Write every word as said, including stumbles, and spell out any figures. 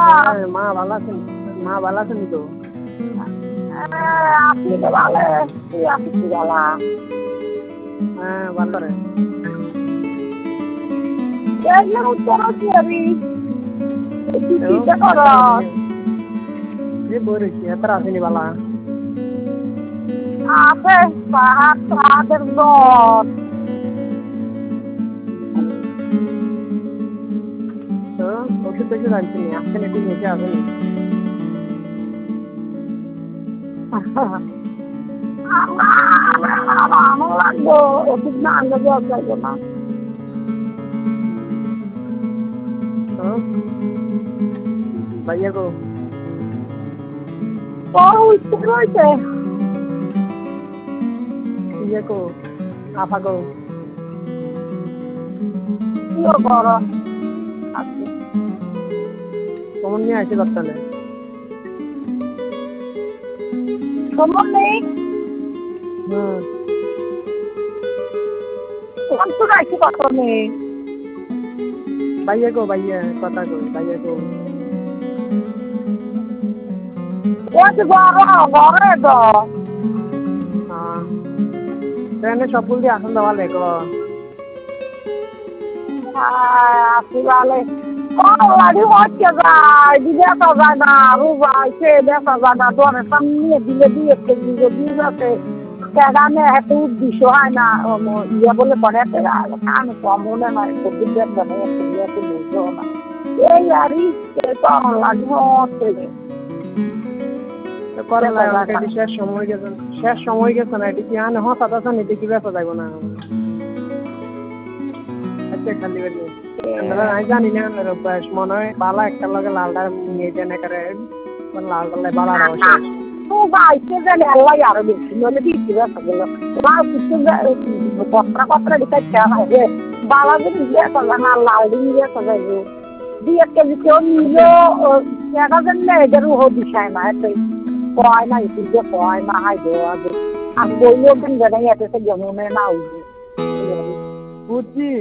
হ্যাঁ, মা ভালো আছেন? মা ভালো আছেন তো? আপনি তো ভালো তুই আপনি কি ভালো হ্যাঁ, ভালো রে। দেখলেন উত্তর কি আমি এবং চিন্তা কর এই বই রয়েছি এত আসেনি বালা। আছে পাহাড় পাহাড়ের দর তো ওষুধ টষুধ আনছিনি আসছেন একটু নিচে আসেনি। ভালো লাগবো ওষুধ না আনলে দেওয়া যাবে না তো ভাইয়া গো ও উত্তর রয়েছে ইয়ে গো আপা গো কিও বড় আছে কেমন নিয়ে আসে বাচ্চালে সময় নেই হুম কোন তো রাখি কত নেই ভাইয়া গো ভাইয়া কথা গো ভাইয়া গো ওই বড় বড় তো হ্যাঁ ট্রেনে সবগুলো দিয়ে আসুন দেওয়া লেগো আপনি ভালো লাড়ি হচ্ছে যায় দিলে তো যায় না রুবাই সে দেখা যায় না দরে সামনে দিলে দিয়ে দিলে দিয়ে যাচ্ছে সেখানে এত উদ্দেশ্য হয় না ইয়ে বলে পরে কান কম হলে না সবজি দেখবে না একটু ইয়েতে বুঝবো না এই আরই তো লাড়ি হচ্ছে করে লাগে শেষ সময় গেছে শেষ সময় গেছে না এটি কি আন হঠাৎ আছে নিতে কি ব্যথা যাইব না আচ্ছা খালি বেরিয়ে আমরা আমি জানি না আমার অভ্যাস মনে হয় বালা একটা লগে লালটা নিয়ে যেন করে লালটা বালা রস তো বাইকে গেলে আল্লাহ আরো বেশি নলে দিচ্ছি ব্যথা গেল তোমার কিছু কতটা কতটা দিতে খেয়াল হবে বালা যদি ব্যথা যায় না লাল দিন ব্যথা যাইব দিয়ে কেজি কেউ নিল দেখা যায় না এদেরও দিশায় না এতে কয় না ইতিকে কয় না হাই দেওয়া যে আমি বললেও কিন্তু জানাই এতে যেমন না উঠবে বুঝছি